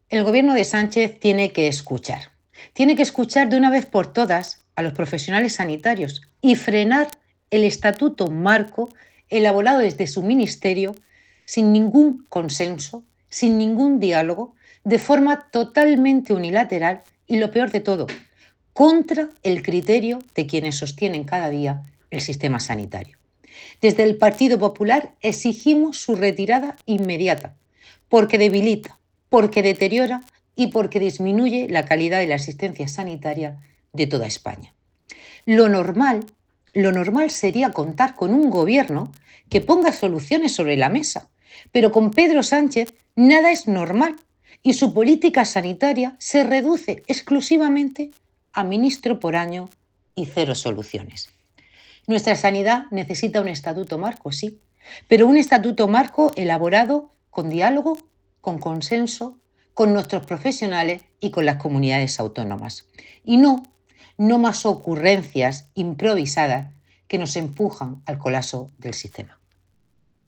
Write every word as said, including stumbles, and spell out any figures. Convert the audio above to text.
El gobierno de Sánchez tiene que escuchar. Tiene que escuchar de una vez por todas a los profesionales sanitarios y frenar el estatuto marco elaborado desde su ministerio sin ningún consenso, sin ningún diálogo, de forma totalmente unilateral y, lo peor de todo, contra el criterio de quienes sostienen cada día el sistema sanitario. Desde el Partido Popular exigimos su retirada inmediata, porque debilita, porque deteriora y porque disminuye la calidad de la asistencia sanitaria de toda España. Lo normal, lo normal sería contar con un gobierno que ponga soluciones sobre la mesa, pero con Pedro Sánchez nada es normal y su política sanitaria se reduce exclusivamente a ministro por año y cero soluciones. Nuestra sanidad necesita un estatuto marco, sí, pero un estatuto marco elaborado con diálogo, con consenso, con nuestros profesionales y con las comunidades autónomas. Y no, no más ocurrencias improvisadas que nos empujan al colapso del sistema.